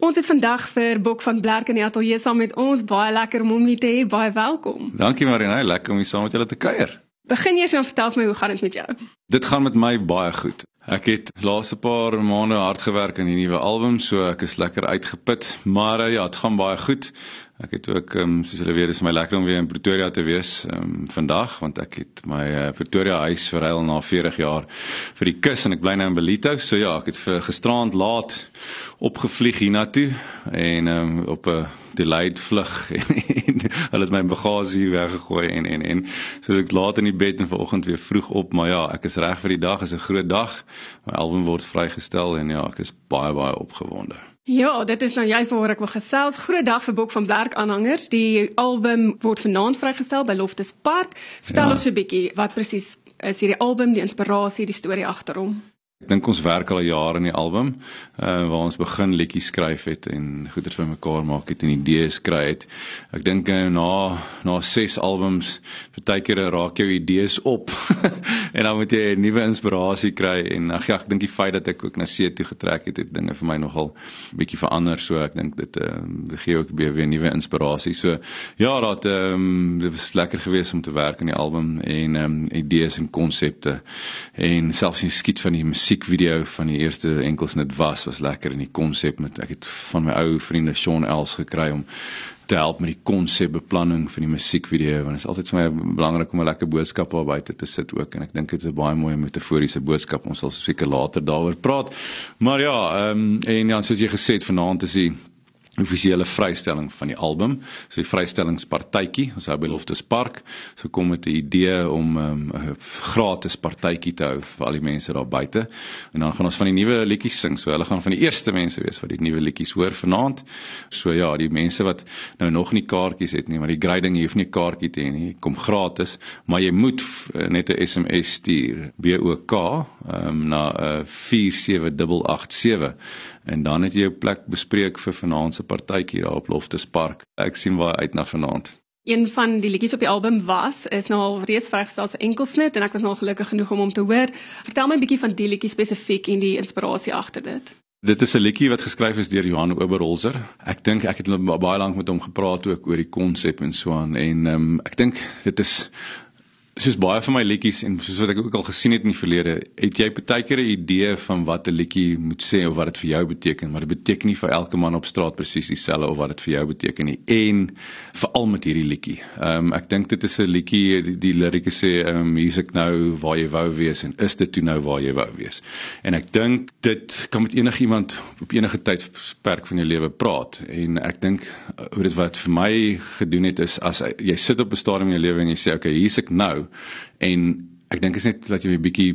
Ons het vandag vir Bok van Blerk in die ateljee saam met ons. Baie lekker om hom hier te hê, baie welkom. Dankie Marina, lekker om hier saam met julle te kuier. Begin eers en vertel vir my, hoe gaan dit met jou? Dit gaan met my baie goed. Ek het die laaste paar maande hard gewerk aan die nuwe album, so ek is lekker uitgeput, maar ja, het gaan baie goed. Ek het ook, soos julle weet, is my lekker om weer in Pretoria te wees vandag, want ek het my Pretoria huis verruil na 40 jaar vir die kus en ek bly nou in Ballito, so ja, ek het gisterand laat opgevlieg hiernatoe en op 'n delayed vlug en hulle het my bagasie weggegooi en so ek laat in die bed en vanoggend weer vroeg op, maar ja, ek is reg vir die dag, is 'n groot dag. My album word vrygestel en ja, ek is baie opgewonde. Ja, dit is nou juist waaroor ek wil gesels. Groot dag vir Bok van Blerk aanhangers. Die album word vanaand vrygestel by Loftus Park. Vertel ons so 'n bietjie, wat presies is hierdie album, die inspirasie, die storie agter hom? Ek dink ons werk al 'n jaar in die album, waar ons begin liedjies skryf het en goeders by mekaar maak het en idees kry het. Ek dink na 6 albums, partykeer raak jou idees op en dan moet jy 'n nuwe inspirasie kry en ek dink die feit dat ek ook na see toe getrek het dinge vir my nogal bietjie verander, so ek dink dit gee ook weer nuwe inspirasie. So ja, dit was lekker geweest om te werk aan die album en idees en konsepte en selfs die skiet van die musiekvideo van die eerste Enkelsnit was lekker in die konsep ek het van my ou vriende Sean Els gekry om te help met die konsepbeplanning van die musiekvideo, want het is altyd vir my belangrik om 'n lekker boodskap daar buite te sit ook, en ek dink dit is 'n baie mooi metaforiese boodskap, ons sal seker later daaroor praat, maar ja, en ja, soos jy gesê het, vanaand is die offisiële vrystelling van die album, so die vrystellingspartytjie, ons hou by Loftus Park, so kom met die idee om 'n gratis partytjie te hou vir al die mense daar buite, en dan gaan ons van die nuwe liedjies sing, so hulle gaan van die eerste mense wees wat die nuwe liedjies hoor vanaand, so ja, die mense wat nou nog nie kaartjies het nie, maar die grading, jy hoef nie kaartjie te hê nie, kom gratis, maar jy moet net 'n SMS stuur, BOK, na 47887, en dan het jy jou plek bespreek vir vanaand se partytjie daar op Loftus Park. Ek sien baie uit na vanaand. Een van die liedjies op die album is nou al reeds vrygestel as 'n enkelsnit, en ek was nou gelukkig genoeg om hom te hoor. Vertel my 'n bietjie van die liedjie spesifiek en die inspirasie agter dit. Dit is 'n liedjie wat geskryf is deur Johan Oberholzer. Ek dink ek het baie lank met hom gepraat ook oor die konsep en so aan, en ek dink dit is soos baie van my liedjies, en soos wat ek ook al gesien het in die verlede, het jy partykeer 'n idee van wat 'n liedjie moet sê, of wat dit vir jou beteken, maar dit beteken nie vir elke man op straat presies dieselfde, of wat dit vir jou beteken nie, en veral met hierdie liedjie. Ek dink dit is 'n liedjie, die lirieke sê, hier is ek nou waar jy wou wees, en is dit toe nou waar jy wou wees. En ek dink, dit kan met enigiemand op enige tydperk van jou lewe praat, en ek dink, hoe dit wat vir my gedoen het, is, as jy sit op 'n stadium in jou lewe, en jy sê, okay, hier is ek nou, en ek dink is net dat jy 'n bietjie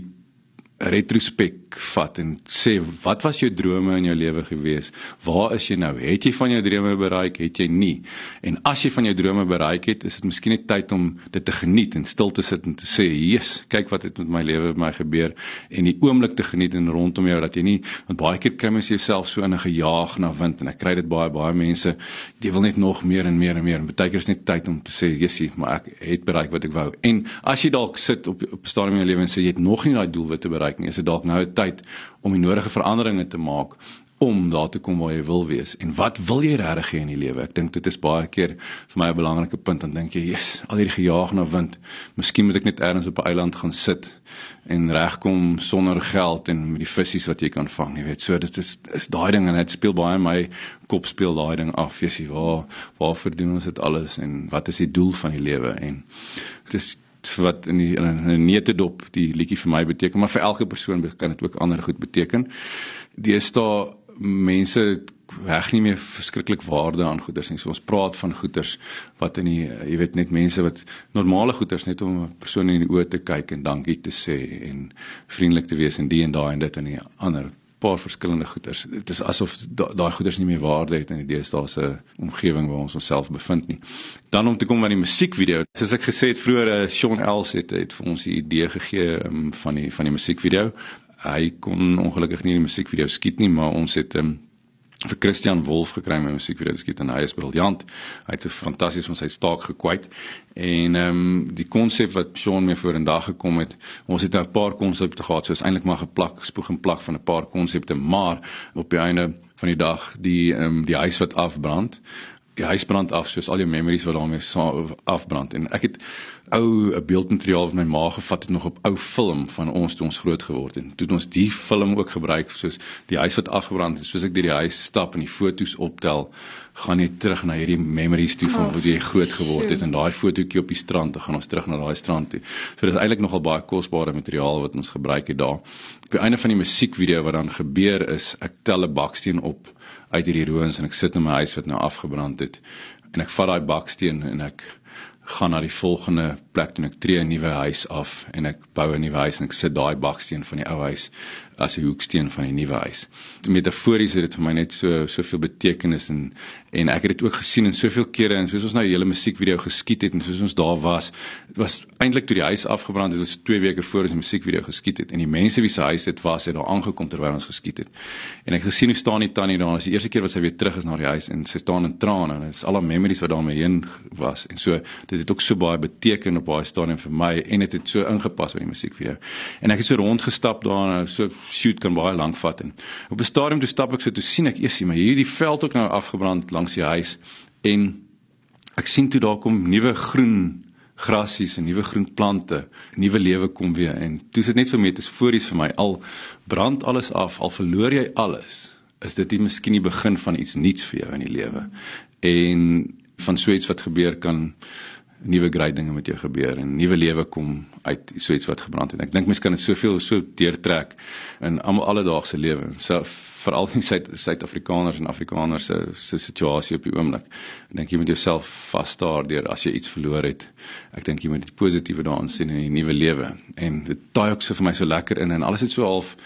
retrospek vat en sê, wat was jou drome in jou lewe gewees? Waar is jy nou? Het jy van jou drome bereik? Het jy nie? En as jy van jou drome bereik het, is dit miskien net tyd om dit te geniet en stil te sit en te sê, yes, kyk wat het met my lewe met my gebeur, en die oomblik te geniet en rondom jou, dat jy nie, want baie keer kry mens jouself so in 'n gejaag na wind, en ek kry dit baie mense, die wil net nog meer en meer, en baie keer is net tyd om te sê, yesie, maar ek het bereik wat ek wou. En as jy dalk sit op 'n stadium in jou lewe en sê, jy het nog nie daai doelwitte bereik nie, is dit dalk nou 'n tyd om die nodige veranderinge te maak om daar te kom waar jy wil wees. En wat wil jy regtig hê in die lewe? Ek dink dit is baie keer vir my 'n belangrike punt, dan dink jy, yes, al hierdie gejaag na wind, miskien moet ek net ergens op 'n eiland gaan sit en regkom sonder geld en met die vissies wat jy kan vang, jy weet, so dit is daai ding, en dit speel baie in my kop, speel daai ding af, jy waarvoor doen ons dit alles, en wat is die doel van die lewe, en dit is wat in 'n neutedop die liedjie vir my beteken, maar vir elke persoon kan dit ook ander goed beteken. Deesdae mense heg nie meer verskriklik waarde aan goeders nie, so ons praat van goeders wat jy weet, net mense wat normale goeders, net om 'n persoon in die oë te kyk en dankie te sê en vriendelik te wees en die en daai en dit en die ander, paar verskillende goeders. Dit is asof daai goeders nie meer waarde het in die deesdae omgewing waar ons onsself bevind nie. Dan om te kom by die musiekvideo, soos ek gesê het vroeër, Sean Els het vir ons die idee gegee van die musiekvideo. Hy kon ongelukkig nie die musiekvideo skiet nie, maar ons het vir Christian Wolf gekry met musiekvideo geskiet en hy is briljant. Hy het fantasties van sy staak gekwyt en die konsep wat Sean mee vorendag gekom het, ons het nou 'n paar konsepte gehad, so is eintlik maar spoeg en plak van 'n paar konsepte, maar op die einde van die dag die huis wat afbrand. Die huis brand af, soos al jou memories wat daarmee afbrand. En ek het beeldmateriaal wat my ma gevat het nog op ou film van ons toe ons groot geword het. Toe het ons die film ook gebruik, soos die huis wat afgebrand het, soos ek deur die huis stap en die foto's optel, gaan jy terug na hierdie memories toe van hoe jy groot geword het, en daai fotootjie op die strand, dan gaan ons terug na daai strand toe. So dit is eintlik nogal baie kosbare materiaal wat ons gebruik het daar. Op die einde van die musiekvideo wat dan gebeur is, ek tel 'n baksteen op uit hierdie ruïnes en ek sit in my huis wat nou afgebrand het en ek vat daai baksteen en ek gaan na die volgende plek en ek tree 'n nuwe huis af en ek bou 'n nuwe huis en ek sit daai baksteen van die ou huis as 'n hoeksteen van die nuwe huis. Metafories het dit vir my net soveel betekenis en ek het dit ook gesien in soveel kere en soos ons nou die hele musiekvideo geskiet het en soos ons daar was, dit was eintlik toe die huis afgebrand het, dit was 2 weke voor ons die musiekvideo geskiet het en die mense wie se huis dit was, het daar aangekom terwyl ons geskiet het. En ek het gesien hoe staan die tannie daar, en is die eerste keer wat sy weer terug is na die huis en sy staan in trane en dit is al haar memories wat daarmee heen was en so, dit het ook so baie beteken op baie stadium vir my en het so ingepas by die musiekvideo. En ek het so rondgestap daar en so shoot kan baie lank vat en op 'n stadium toe stap ek so, toe sien ek eers maar hierdie veld ook nou afgebrand langs die huis en ek sien toe daar kom nuwe groen grasies en nuwe groen plante, nuwe lewe kom weer en toe is dit net so metafories vir my, al brand alles af, al verloor jy alles, is dit miskien die begin van iets nuuts vir jou in die lewe en van so iets wat gebeur kan nuwe groot dinge met jou gebeur en nuwe lewe kom uit so iets wat gebrand het. Ek dink mens kan dit soveel so deurtrek in almal alledaagse lewe. So veral in Suid-Afrikaners en Afrikaners se situasie op die oomblik. Ek dink jy moet jouself vasstaar deur as jy iets verloor het. Ek dink jy moet die positiewe daarin sien in die nuwe lewe. En dit taai ook so vir my so lekker in en alles het so half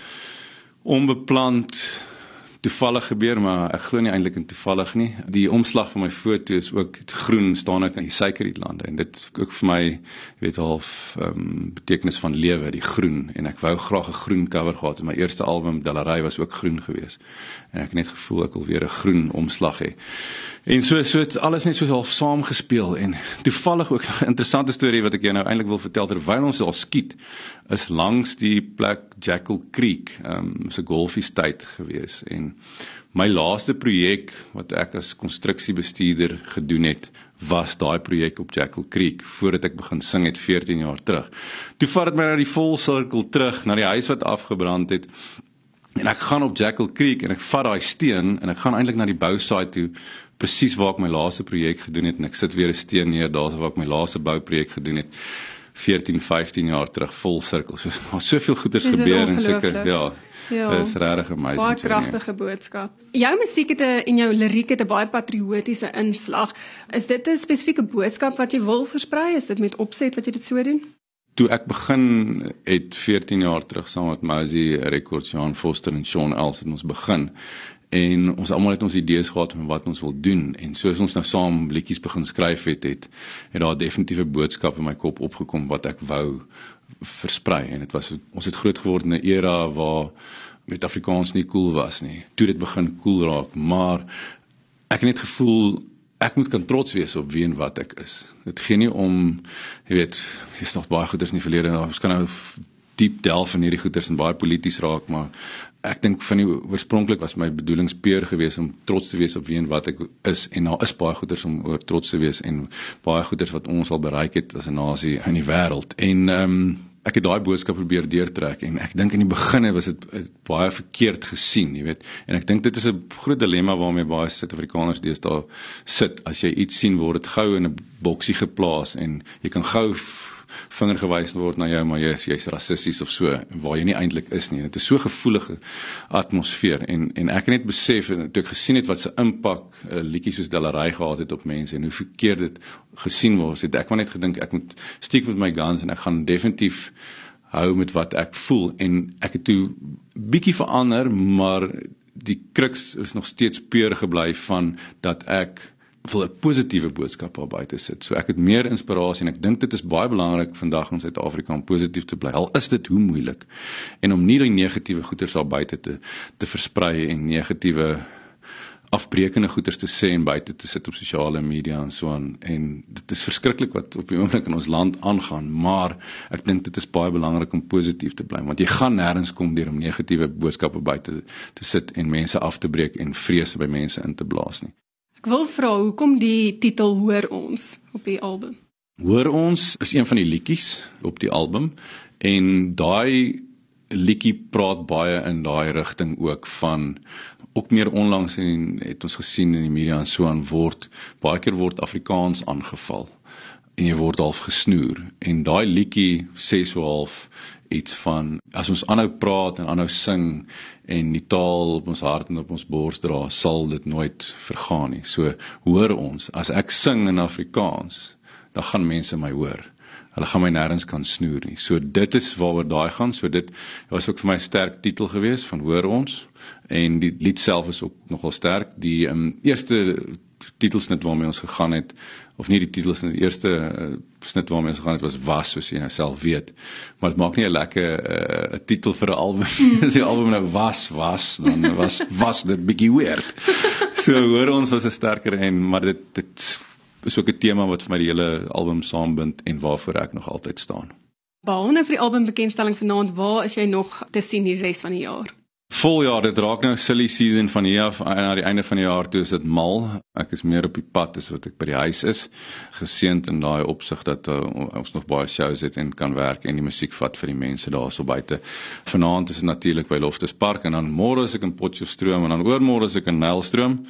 onbeplant toevallig gebeur, maar ek glo nie eintlik in toevallig nie. Die omslag van my foto is ook groen, staan ek in die suikerrietlande en dit is ook vir my, half betekenis van lewe, die groen, en ek wou graag 'n groen cover gehad, en my eerste album, Dalarai, was ook groen geweest, en ek het net gevoel ek wil weer 'n groen omslag hê. En so het alles net so half saamgespeel, en toevallig ook 'n interessante storie wat ek jou nou eintlik wil vertel, terwyl ons daar skiet, is langs die plek Jackal Creek, so golfies tyd gewees, en my laaste projek wat ek as konstruksiebestuurder gedoen het, was daai projek op Jackal Creek, voordat ek begin sing het 14 jaar terug. Toe vat dit my na die volsirkel terug, na die huis wat afgebrand het, en ek gaan op Jackal Creek, en ek vat daai steen, en ek gaan eintlik na die bousite toe, presies waar ek my laaste projek gedoen het, en ek sit weer 'n steen neer, daar waar ek my laaste bouprojek gedoen het, 14, 15 jaar terug, vol sirkel. So, maar soveel goeders gebeur en seker, ja, is regtig amazing. Baie kragtige boodskap. Jou musiek en jou liriek het 'n baie patriotiese inslag. Is dit 'n spesifieke boodskap wat jy wil versprei? Is dit met opset wat jy dit so doen? Toe ek begin het 14 jaar terug saam met Mosey Records, Jan Foster en Sean Els het ons begin. En ons almal het ons idees gehad van wat ons wil doen, en soos ons nou saam liedjies begin skryf het daar 'n definitiewe boodskap in my kop opgekom wat ek wou versprei, en ons het groot geword in 'n era waar met Afrikaans nie cool was nie, toe dit begin cool raak, maar ek het net gevoel, ek moet kan trots wees op wie en wat ek is. Dit gee nie om, is nog baie goeders in die verlede, ons kan nou diep delf in hierdie goeders en baie polities raak, maar ek dink van die oorspronklik was my bedoelingspeur gewees om trots te wees op wie en wat ek is, en daar is baie goeders om oor trots te wees, en baie goeders wat ons al bereik het as 'n nasie in die wêreld, en ek het daai boodskap probeer deurtrek, en ek dink in die begin was dit baie verkeerd gesien, en ek dink dit is 'n groot dilemma waarmee baie Suid-Afrikaners deesdae sit, as jy iets sien word dit gou in 'n boksie geplaas, en jy kan gou vinger gewys word na jou, maar jy's rassisties of so, waar jy nie eintlik is nie. Dit is so 'n gevoelige atmosfeer, en ek het net besef, en toe ek gesien het wat se impak liedjies soos Dalarai gehad het op mense, en hoe verkeerd dit gesien word, het ek maar net gedink, ek moet stiek met my guns, en ek gaan definitief hou met wat ek voel, en ek het toe bietjie verander, maar die kruks is nog steeds pure gebly van, dat ek wil 'n positiewe boodskap daar buite sit. So ek het meer inspirasie, en ek dink dit is baie belangrik vandag in Suid-Afrika om positief te bly. Al is dit hoe moeilik, en om nie die negatiewe goeders daar buite te versprei en negatiewe afbreekende goeders te sê en buite te sit op sosiale media en so aan, en dit is verskriklik wat op die oomblik in ons land aangaan, maar ek dink dit is baie belangrik om positief te bly, want jy gaan nêrens kom deur om negatiewe boodskappe buite te sit en mense af te breek en vrese by mense in te blaas nie. Ek wil vra, hoekom die titel Hoor Ons op die album? Hoor Ons is een van die liedjies op die album, en daai liedjie praat baie in daai rigting ook van, ook meer onlangs en het ons gesien in die media en so aan baie keer word Afrikaans aangeval en jy word half gesnoer, en daai liedjie sê so half iets van, as ons aanhou praat en aanhou sing en die taal op ons hart en op ons bors dra, sal dit nooit vergaan nie. So hoor ons, as ek sing in Afrikaans, dan gaan mense my hoor. Hulle gaan my nêrens kan snoer nie. So dit is waaroor daai gaan. So dit was ook vir my 'n sterk titel geweest van Hoor Ons, en die lied self is ook nogal sterk. Die eerste titelsnit waarmee ons gegaan het, of nie die titelsnit, die eerste snit waarmee ons gegaan het was, soos jy nou self weet. Maar dit maak nie 'n lekker 'n titel vir 'n album. As die album nou dan was dit bietjie weird. So Hoor Ons was 'n sterker maar dit is ook 'n tema wat vir my die hele album saambind en waarvoor ek nog altyd staan. Behalwe vir die album bekendstelling vanaand, waar is jy nog te sien die res van die jaar? Voljaar, dit raak nou silly season van hier af, na die einde van die jaar toe is dit mal. Ek is meer op die pad as wat ek by die huis is. Geseënd in daai opsig dat ons nog baie shows het en kan werk en die musiek vat vir die mense daar so buite. Vanaand is dit natuurlik by Loftus Park, en dan môre is ek in Potchefstroom, en dan oormôre is ek in Nylstroom.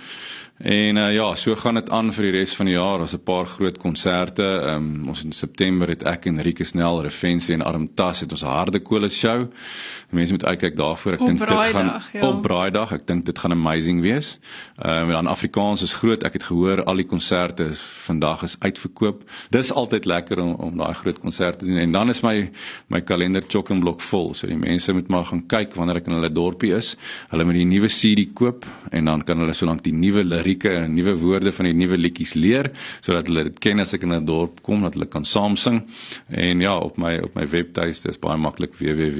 En so gaan dit aan vir die res van die jaar. Ons 'n paar groot konserte. Ons in September het ek en Rieke Snell, Refensie en Arm Tas het ons harde kolle show. Mense moet uitkyk daarvoor. Ek dink dit gaan op Braaidag. Ek dink dit gaan amazing wees. Dan Afrikaans is groot. Ek het gehoor al die konserte vandag is uitverkoop. Dis altyd lekker om daai groot konserte te doen. En dan is my kalender chock en blok vol. So die mense moet maar gaan kyk wanneer ek in hulle dorpie is. Hulle moet die nuwe CD koop en dan kan hulle solank die nuwe lirieke, nuwe woorde van die nuwe liedjies leer, sodat hulle dit ken as ek in 'n dorp kom, dat hulle kan saam sing. En op my webtuiste is baie maklik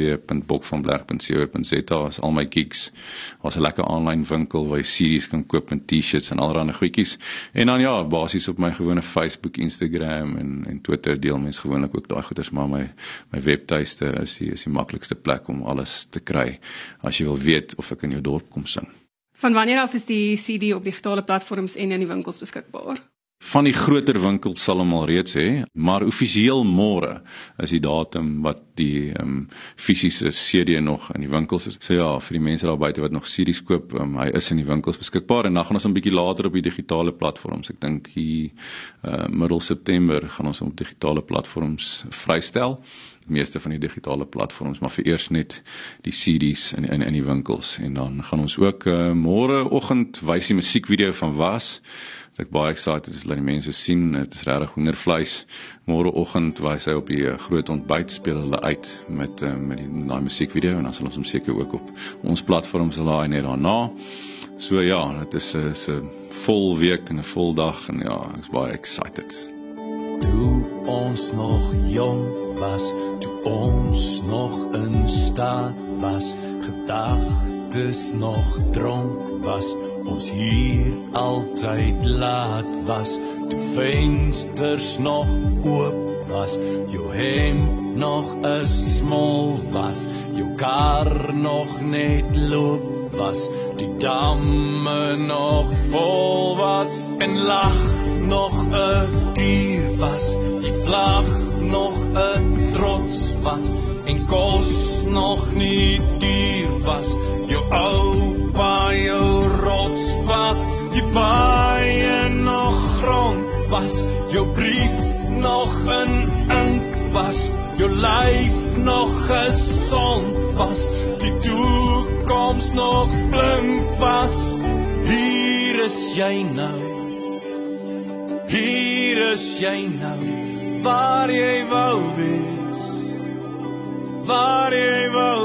www.bokvanblerg.co.za is al my gigs. Daar's 'n lekker aanlyn winkel waar jy CD's kan koop en T-shirts en allerlei goedjies. En dan basies op my gewone Facebook, Instagram en Twitter deel mense gewoonlik ook daai goeders, maar my webtuiste is die maklikste plek om alles te kry as jy wil weet of ek in jou dorp kom sing. Van wanneer af is die CD op digitale platforms en in die winkels beskikbaar? Van die groter winkels sal hom al reeds hê, maar offisieel môre is die datum wat die fisiese CD nog in die winkels is. So vir die mense daar buite wat nog CD's koop, hy is in die winkels beskikbaar, en dan gaan ons 'n bietjie later op die digitale platforms. Ek dink hier middel September gaan ons hom op digitale platforms vrystel. Meeste van die digitale platforms, maar vir eers net die CD's in die winkels. En dan gaan ons ook môre oggend wys die musiekvideo van Was. Ek baie excited is, laat die mense sien, dit is regtig hoendervleis. Môre oggend wys hy op die groot ontbyt, speel hulle uit met die musiekvideo, en dan sal ons hom seker ook op ons platforms laai net daarna. So dit is 'n vol week en 'n vol dag, en ek is baie excited. Toe ons nog jong was, toe ons nog in staat was, gedagtes nog dronk was, ons hier altyd laat was, toe vensters nog oop was, jou hemd nog 'n smol was, jou kar nog net loop was, die damme nog vol was, en lag nog 'n dier was, die vlag nog 'n trots was, en kos nog nie duur was, jou oupa jou rots was, die baie nog grond was, jou brief nog in ink was, jou lyf nog gesond was, die toekoms nog blink was. Hier is jy nou, hier is jy nou, waar jy wou wees, waar jy wou